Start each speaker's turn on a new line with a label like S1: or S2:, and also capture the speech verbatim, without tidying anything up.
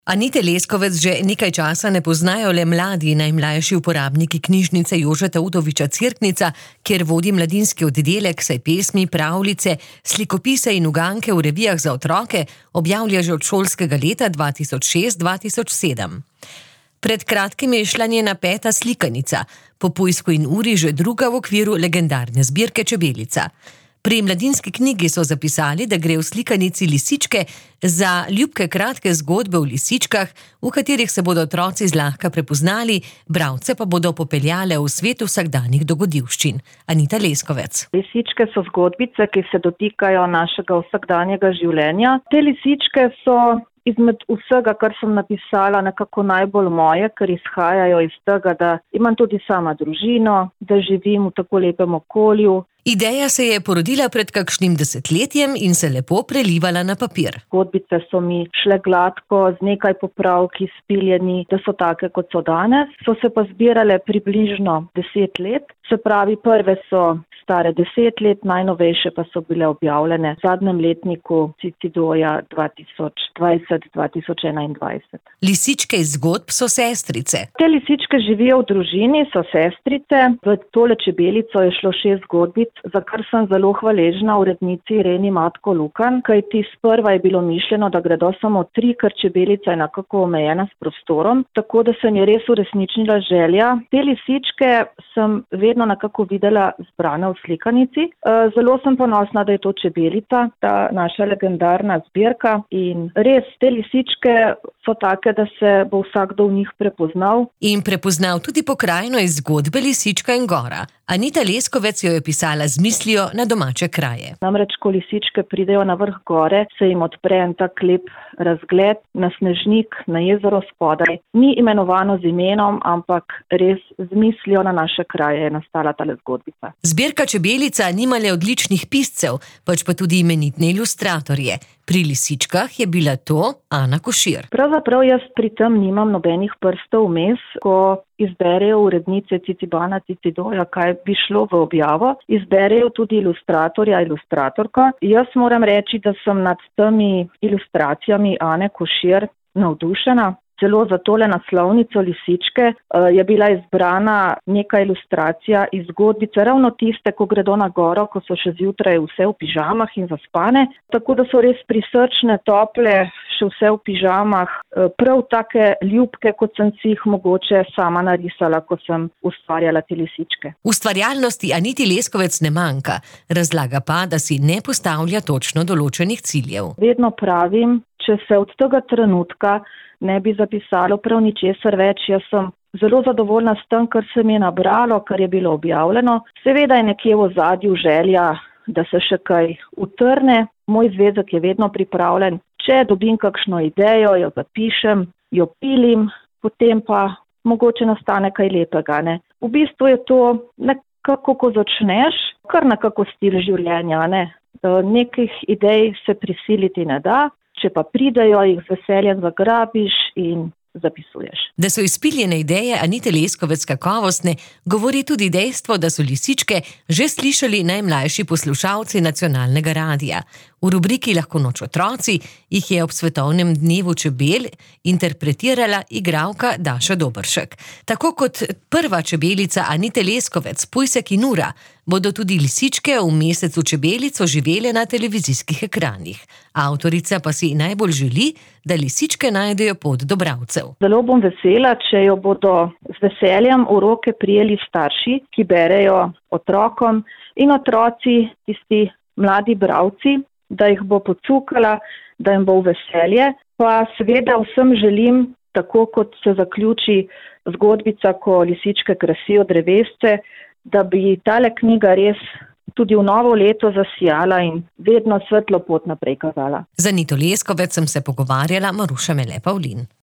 S1: Anite Leskovec že nekaj časa ne poznajo le mladi, najmlajši uporabniki knjižnice Jožeta Udoviča Cirknica, kjer vodi mladinski oddelek, saj pesmi, pravljice, slikopise in uganke v revijah za otroke objavlja že od šolskega leta dva tisoč šest dva tisoč sedem. Pred kratkim je šla njena peta slikanica, po Pujsku in uri že druga v okviru legendarne zbirke Čebelica. Pri mladinski knjigi so zapisali, da gre v slikanici Lisičke za ljubke kratke zgodbe o lisičkah, v katerih se bodo otroci zlahka prepoznali, bralce pa bodo popeljale v svet vsakdanjih dogodivščin. Anita Leskovec.
S2: Lisičke so zgodbice, ki se dotikajo našega vsakdanjega življenja. Te lisičke so izmed vsega, kar sem napisala, nekako najbolj moje, ker izhajajo iz tega, da imam tudi sama družino, da živim v tako lepem okolju.
S1: Ideja se je porodila pred kakšnim desetletjem in se lepo prelivala na papir.
S2: Zgodbice so mi šle gladko, z nekaj popravki spiljeni, da so take, kot so danes. So se pa zbirale približno deset let, se pravi, prve so stare deset let, najnovejše pa so bile objavljene v zadnjem letniku Cicidoja dva tisoč dvajset dva tisoč enaindvajset.
S1: Lisičke iz zgodb so sestrice.
S2: Te lisičke živijo v družini, so sestrice. V tole Čebelico je šlo šest zgodbic, za kar sem zelo hvaležna urednici Ireni Matko Lukan, kajti sprva je bilo mišljeno, da gredo samo tri, ker Čebelica je nekako omejena s prostorom, tako da se mi je res uresničila želja. Te lisičke sem vedno nekako videla zbrane v slikanici. Zelo sem ponosna, da je to Čebelica, ta naša legendarna zbirka, in res te lisičke so take, da se bo vsakdo v njih prepoznal.
S1: In prepoznal tudi pokrajino iz zgodbe Lisička in gora. Anita Leskovec jo je pisala z mislijo na domače kraje.
S2: Namreč, ko lisičke pridejo na vrh gore, se jim odpre en tak lep razgled na Snežnik, na jezero spodaj. Ni imenovano z imenom, ampak res z mislijo na naše kraje je nastala tale zgodbica.
S1: Zbirka Čebelica nima le odličnih piscev, pač pa tudi imenitne ilustratorje. Pri lisičkah je bila to Ana Košir.
S2: Pravzaprav jaz pri tem nimam nobenih prstov vmes, ko izberejo urednice Cicibana Cicidoja, kaj bi šlo v objavo, izberejo tudi ilustratorja, ilustratorka. Jaz moram reči, da sem nad temi ilustracijami Ane Košir navdušena. Celo za tole naslovnico Lisičke je bila izbrana neka ilustracija iz zgodbice, ravno tiste, ko gredo na goro, ko so še zjutraj vse v pižamah in zaspane. Tako da so res prisrčne, tople, še vse v pižamah, prav take ljubke, kot sem si jih mogoče sama narisala, ko sem ustvarjala te lisičke.
S1: Ustvarjalnosti Aniti Leskovec ne manjka, razlaga pa, da si ne postavlja točno določenih ciljev.
S2: Vedno pravim, če se od tega trenutka ne bi zapisalo prav ničesar več. Jaz sem zelo zadovoljna s tem, kar se mi je nabralo, kar je bilo objavljeno. Seveda je nekje v ozadju želja, da se še kaj utrne. Moj zvezek je vedno pripravljen. Če dobim kakšno idejo, jo zapišem, jo pilim, potem pa mogoče nastane kaj lepega, ne. V bistvu je to nekako, ko začneš, kar nekako stil življenja, ne. Nekih idej se prisiliti ne da. Če pa pridejo, jih z veseljem zagrabiš in zapisuješ.
S1: Da so izpiljene ideje Anite Leskovec kakovostne, govori tudi dejstvo, da so lisičke že slišali najmlajši poslušalci nacionalnega radia. V rubriki Lahko noč otroci jih je ob svetovnem dnevu čebel interpretirala igralka Daša Dobršek. Tako kot prva Čebelica Anite Leskovec, Pujsek in ura, bodo tudi lisičke v mesecu Čebelico živele na televizijskih ekranih. Avtorica pa si najbolj želi, da lisičke najdejo pot do bralcev.
S2: Zelo bom vesela, če jo bodo z veseljem v roke prijeli starši, ki berejo otrokom, in otroci, tisti mladi bralci, da jih bo pocukala, da jim bo v veselje. Pa seveda vsem želim, tako kot se zaključi zgodbica, ko lisičke krasijo drevesce, da bi tale knjiga res tudi v novo leto zasijala in vedno svetlo pot naprej kazala.
S1: Z Anito Leskovec sem se pogovarjala Maruša Mele Pavlin.